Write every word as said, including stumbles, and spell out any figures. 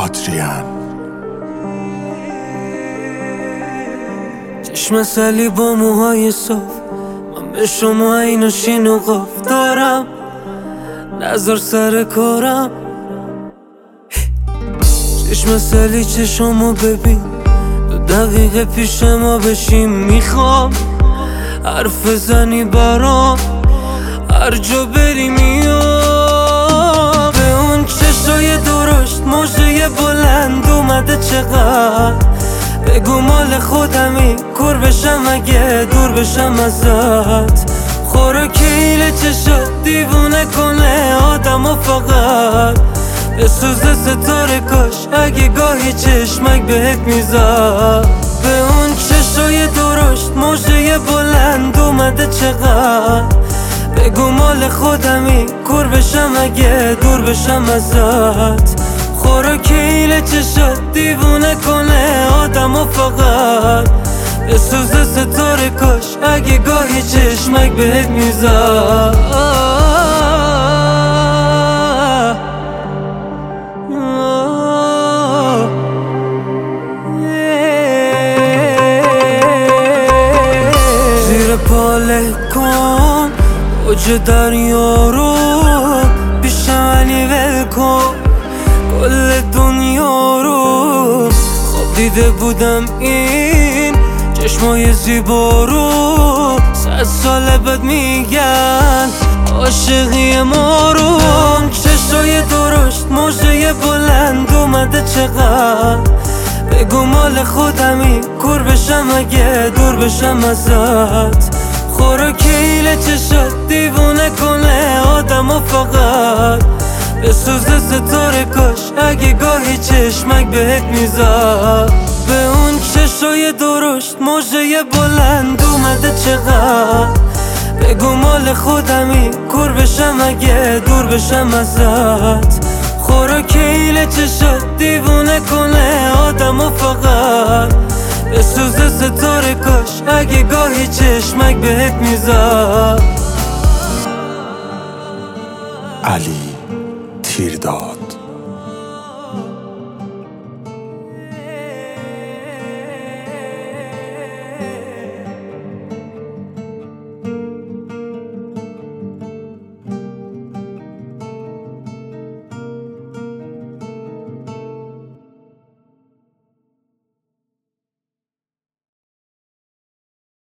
آدریان. چشم سلی با موهای صاف، من به شما این و شین و قاف دارم، نظر سر کارم. چشم سلی چشمو ببین، دو دقیقه پیش ما بشیم. میخوام حرف زنی برام، هر جا بری میام. به اون چشای درشت موجه بلند اومده چقدر، بگو مال خودمی کور بشم اگه دور بشم ازت. خوراکیل چشات دیوونه کنه آدم و فقط بسوزه ستاره کاش اگه گاهی چشمک بهت میزد. به اون چشای درشت موجه بلند اومده چقدر، بگو مال خودمی کور بشم اگه دور بشم ازت. خوراکیل چشات دیوونه کنه آدم و فقط بسوزه ستاره کاش اگه گاهی چشمک بهت میزد. زیر پاله کن اوج دریا رو، بیشم علی ول کن کل دنیا رو. خواب دیده بودم این چشمای زیبا رو، صد سال بعد میگن عاشقی ما رو. چشای درشت موجه بلند اومده چقدر، بگو مال خودمی کور بشم اگه دور بشم ازت. خوراکیل چشات دیوونه کنه آدم و فقط بسوزه ستاره کاش اگه گاهی چشمک بهت میزد. به اون چشای درشت موجه بلند اومده چقدر، بگو مال خودمی کور بشم اگه دور بشم ازت. خوراکیل چشات دیوونه کنه آدم و فقط بسوزه ستاره کاش اگه گاهی چشمک بهت میزد. علی تیردار.